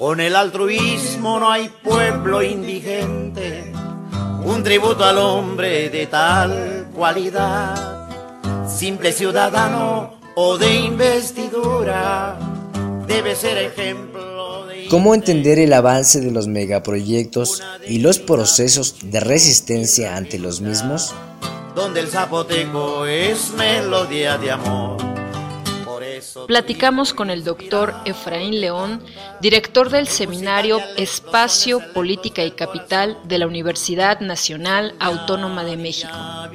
Con el altruismo no hay pueblo indigente, un tributo al hombre de tal cualidad, simple ciudadano o de investidura, debe ser ejemplo de... ¿Cómo entender el avance de los megaproyectos y los procesos de resistencia ante los mismos? Donde el zapoteco es melodía de amor. Platicamos con el doctor Efraín León, director del seminario Espacio, Política y Capital de la Universidad Nacional Autónoma de México.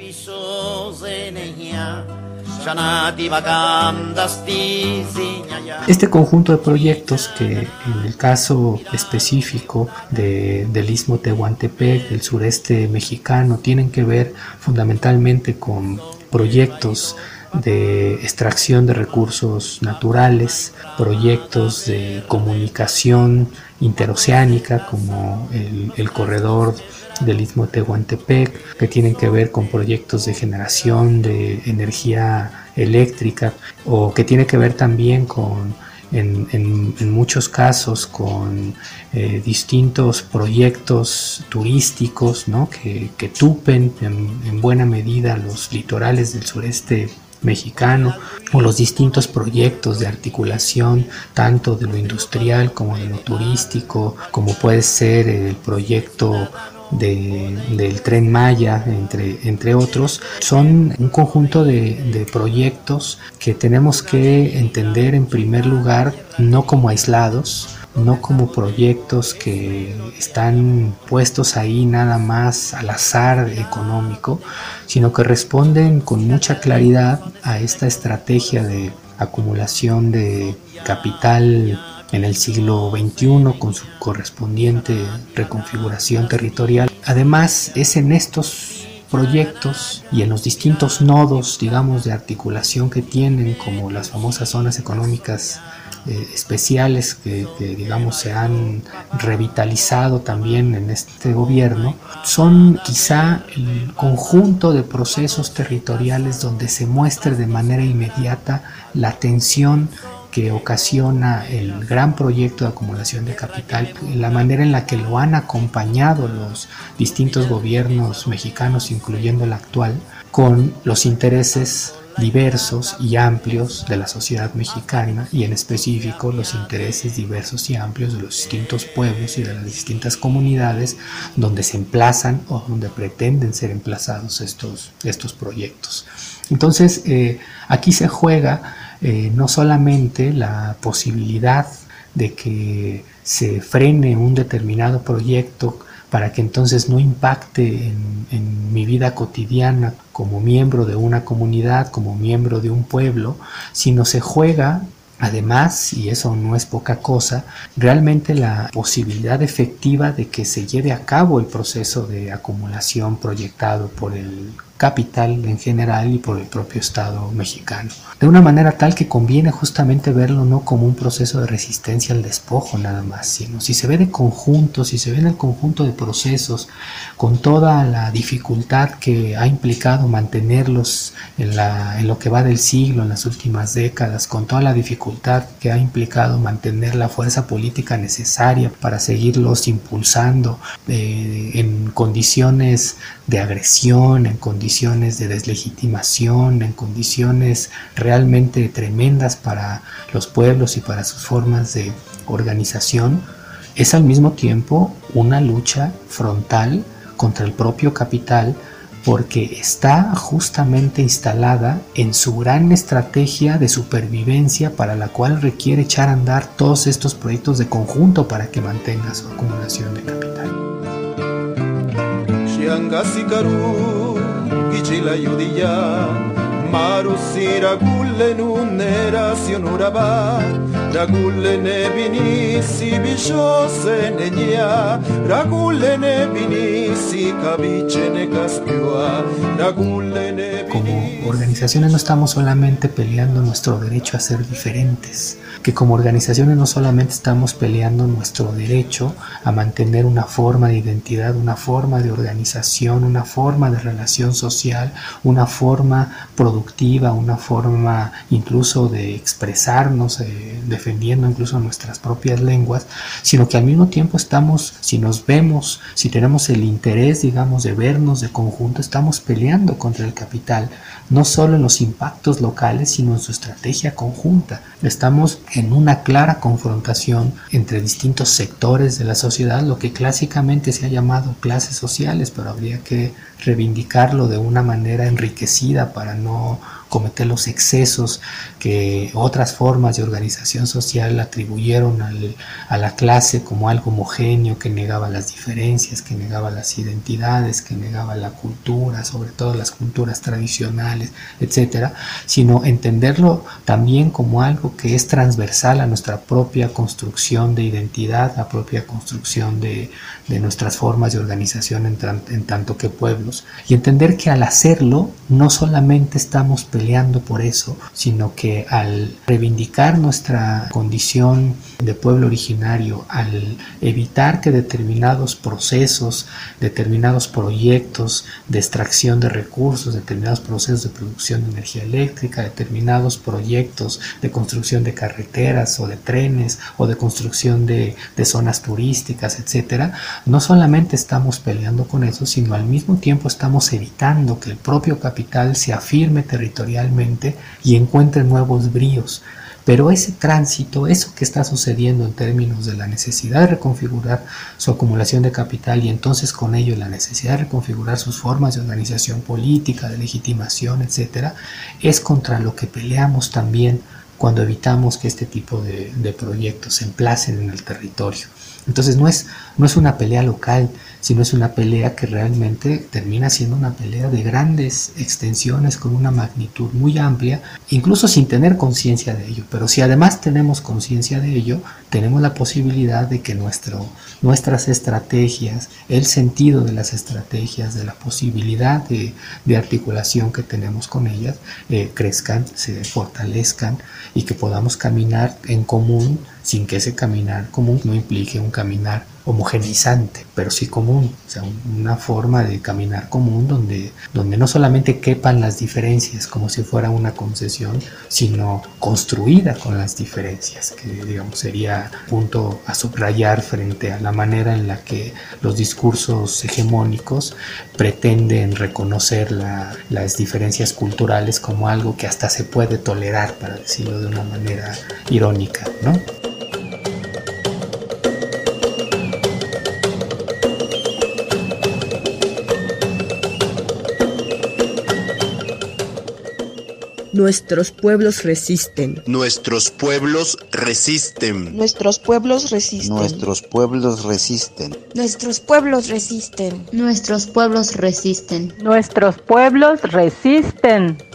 Este conjunto de proyectos que en el caso específico del Istmo Tehuantepec, del sureste mexicano, tienen que ver fundamentalmente con proyectos de extracción de recursos naturales, proyectos de comunicación interoceánica como el corredor del Istmo Tehuantepec, que tienen que ver con proyectos de generación de energía eléctrica, o que tiene que ver también con en muchos casos con distintos proyectos turísticos, ¿no? que tupen en buena medida los litorales del sureste mexicano, o los distintos proyectos de articulación tanto de lo industrial como de lo turístico, como puede ser el proyecto del Tren Maya, entre otros. Son un conjunto de proyectos que tenemos que entender en primer lugar no como aislados, no como proyectos que están puestos ahí nada más al azar económico, sino que responden con mucha claridad a esta estrategia de acumulación de capital en el siglo XXI con su correspondiente reconfiguración territorial. Además, es en estos proyectos y en los distintos nodos, digamos, de articulación que tienen, como las famosas zonas económicas especiales que digamos se han revitalizado también en este gobierno, son quizá el conjunto de procesos territoriales donde se muestre de manera inmediata la tensión que ocasiona el gran proyecto de acumulación de capital, la manera en la que lo han acompañado los distintos gobiernos mexicanos, incluyendo el actual, con los intereses diversos y amplios de la sociedad mexicana, y en específico los intereses diversos y amplios de los distintos pueblos y de las distintas comunidades donde se emplazan o donde pretenden ser emplazados estos proyectos. Entonces, aquí se juega no solamente la posibilidad de que se frene un determinado proyecto para que entonces no impacte en mi vida cotidiana como miembro de una comunidad, como miembro de un pueblo, sino se juega además, y eso no es poca cosa, realmente la posibilidad efectiva de que se lleve a cabo el proceso de acumulación proyectado por el capital en general y por el propio Estado mexicano. De una manera tal que conviene justamente verlo no como un proceso de resistencia al despojo nada más, sino si se ve de conjunto, si se ve en el conjunto de procesos, con toda la dificultad que ha implicado mantenerlos en lo que va del siglo, en las últimas décadas, con toda la dificultad que ha implicado mantener la fuerza política necesaria para seguirlos impulsando en condiciones de agresión, en condiciones de deslegitimación, en condiciones realmente tremendas para los pueblos y para sus formas de organización, es al mismo tiempo una lucha frontal contra el propio capital, porque está justamente instalada en su gran estrategia de supervivencia, para la cual requiere echar a andar todos estos proyectos de conjunto para que mantenga su acumulación de capital. Como organizaciones no estamos solamente peleando nuestro derecho a ser diferentes, que como organizaciones no solamente estamos peleando nuestro derecho a mantener una forma de identidad, una forma de organización, una forma de relación social, una forma productiva, una forma incluso de expresarnos, defendiendo incluso nuestras propias lenguas, sino que al mismo tiempo estamos, si nos vemos, si tenemos el interés, digamos, de vernos de conjunto, estamos peleando contra el capital, no solo en los impactos locales, sino en su estrategia conjunta. Estamos en una clara confrontación entre distintos sectores de la sociedad, lo que clásicamente se ha llamado clases sociales, pero habría que reivindicarlo de una manera enriquecida para no cometer los excesos que otras formas de organización social atribuyeron a la clase como algo homogéneo que negaba las diferencias, que negaba las identidades, que negaba la cultura, sobre todo las culturas tradicionales, etcétera, sino entenderlo también como algo que es transversal a nuestra propia construcción de identidad, la propia construcción de nuestras formas de organización en tanto que pueblos, y entender que al hacerlo no solamente estamos peleando por eso, sino que al reivindicar nuestra condición de pueblo originario, al evitar que determinados procesos, determinados proyectos de extracción de recursos, determinados procesos de producción de energía eléctrica, determinados proyectos de construcción de carreteras o de trenes o de construcción de zonas turísticas, etcétera, no solamente estamos peleando con eso, sino al mismo tiempo estamos evitando que el propio capital se afirme territorialmente y encuentre nuevos bríos. Pero ese tránsito, eso que está sucediendo en términos de la necesidad de reconfigurar su acumulación de capital y entonces con ello la necesidad de reconfigurar sus formas de organización política, de legitimación, etcétera, es contra lo que peleamos también cuando evitamos que este tipo de proyectos se emplacen en el territorio. Entonces no es una pelea local, sino es una pelea que realmente termina siendo una pelea de grandes extensiones con una magnitud muy amplia, incluso sin tener conciencia de ello. Pero si además tenemos conciencia de ello, tenemos la posibilidad de que nuestras estrategias, el sentido de las estrategias, de la posibilidad de articulación que tenemos con ellas, crezcan, se fortalezcan y que podamos caminar en común, sin que ese caminar común no implique un caminar homogeneizante, pero sí común, o sea, una forma de caminar común donde no solamente quepan las diferencias como si fuera una concesión, sino construida con las diferencias, que digamos sería punto a subrayar frente a la manera en la que los discursos hegemónicos pretenden reconocer las diferencias culturales como algo que hasta se puede tolerar, para decirlo de una manera irónica, ¿no? Nuestros pueblos resisten. Nuestros pueblos resisten. Nuestros pueblos resisten. Nuestros pueblos resisten. Nuestros pueblos resisten. Nuestros pueblos resisten. Nuestros pueblos resisten.